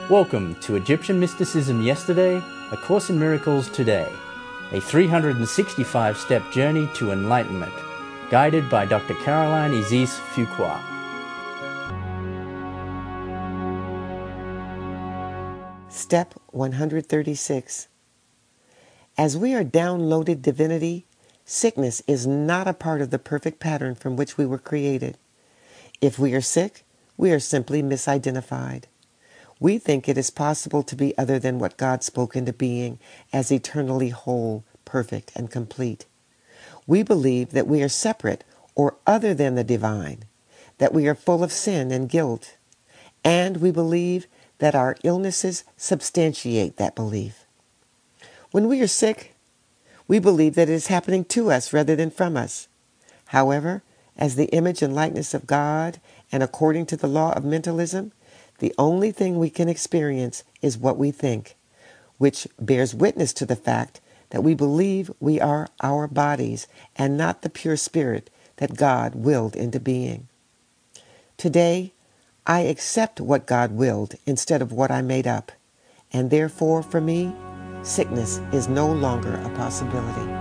Welcome to Egyptian Mysticism Yesterday, A Course in Miracles Today, a 365-step journey to enlightenment, guided by Dr. Caroline Isis Fuqua. Step 136. As we are downloaded divinity, sickness is not a part of the perfect pattern from which we were created. If we are sick, we are simply misidentified. We think it is possible to be other than what God spoke into being as eternally whole, perfect, and complete. We believe that we are separate or other than the divine, that we are full of sin and guilt, and we believe that our illnesses substantiate that belief. When we are sick, we believe that it is happening to us rather than from us. However, as the image and likeness of God and according to the law of mentalism, the only thing we can experience is what we think, which bears witness to the fact that we believe we are our bodies and not the pure spirit that God willed into being. Today, I accept what God willed instead of what I made up, and therefore, for me, sickness is no longer a possibility.